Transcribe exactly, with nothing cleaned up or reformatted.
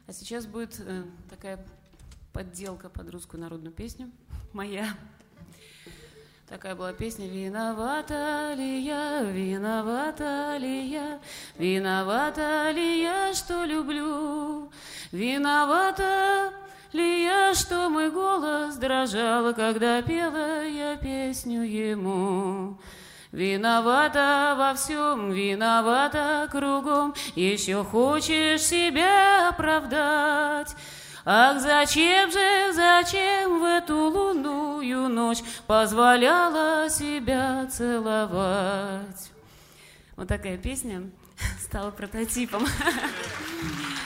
А сейчас будет э, такая подделка под русскую народную песню моя. Такая была песня: «Виновата ли я, виновата ли я, виновата ли я, что люблю, виновата ли я, что мой голос дрожал, когда пела я песню ему». Виновата во всем, виновата кругом, еще хочешь себя оправдать. Ах, зачем же, зачем в эту лунную ночь позволяла себя целовать? Вот такая песня стала прототипом.